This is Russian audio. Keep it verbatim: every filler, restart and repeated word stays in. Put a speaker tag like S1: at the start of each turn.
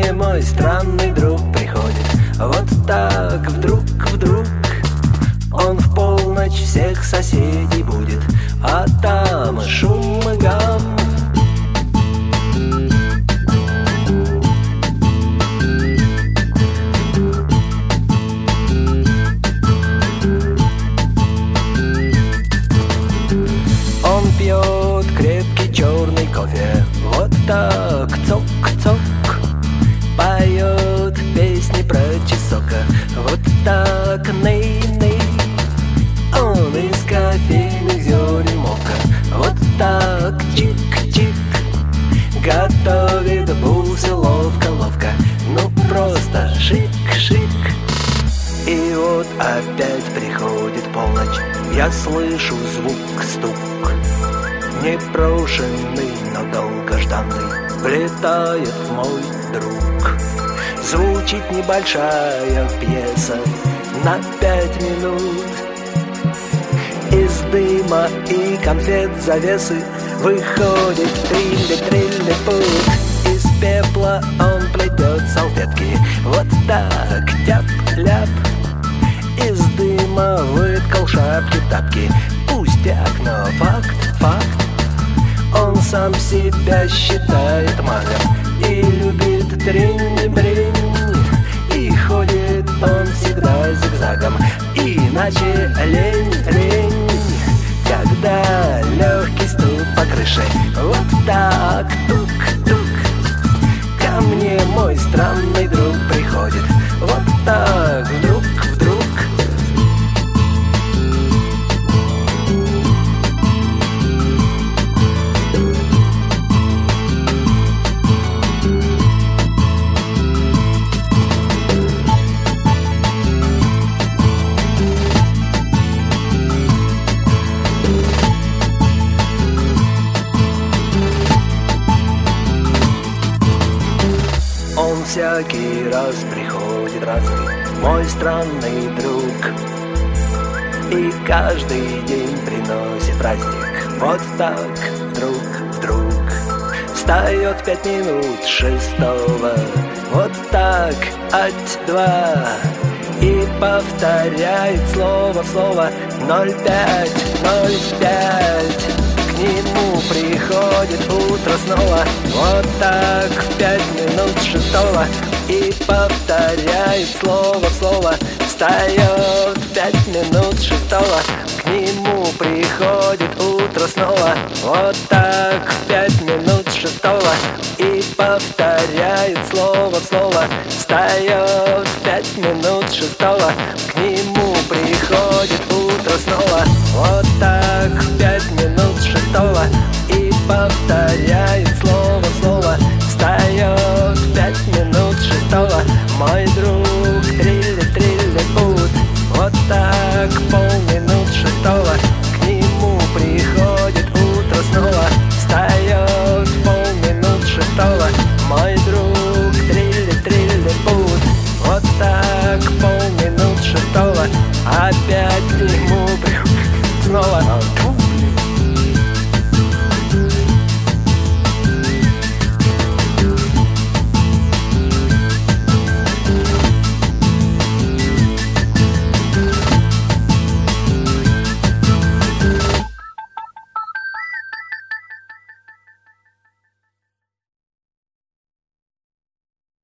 S1: мне мой странный друг приходит. Вот так вдруг, вдруг он в полночь всех соседей будет, а там шум и гам. Он пьет крепкий черный кофе, вот так цок-цок, поет песни про чесока, вот так ней-ней. Он из кофейных зерен мока, вот так чик-чик, готовит бусы ловко-ловко, ну просто шик-шик. И вот опять приходит полночь, я слышу звук, стук, непрошенный, но долгожданный, влетает мой друг. Звучит небольшая пьеса на пять минут. Из дыма и конфет завесы выходит трилли-трилли-пут. Из пепла он плетет салфетки, вот так тяп-ляп. Из дыма выткал шапки-тапки, пустяк, но факт, факт. Он сам себя считает магом и любит трень-брень. И ходит он всегда зигзагом, иначе лень-лень. Когда легкий стук по крыше, вот так тук-тук, ко мне мой странный друг приходит, вот так вдруг, вдруг. Он всякий раз приходит разный, мой странный друг, и каждый день приносит праздник, вот так вдруг, вдруг. Встает пять минут шестого, вот так ать-два, и повторяет слово в слово ноль пять, ноль пять. К нему приходит утро снова, вот так в пять минут шестого, и повторяет слово в слово. Встает в пять минут шестого, к нему приходит утро снова, вот так в пять минут шестого, и повторяет слово в слово. Встает в пять минут шестого, к нему приходит утро снова, вот так в пять минут шестого, и повторяет слово в слово. Встает в пять минут шестого, мой друг, трилли-трилли-пут, вот так полминут шестого, к нему приходит утро снова. Встает в полминут шестого, мой друг, трилли-трилли-пут, вот так полминут шестого, опять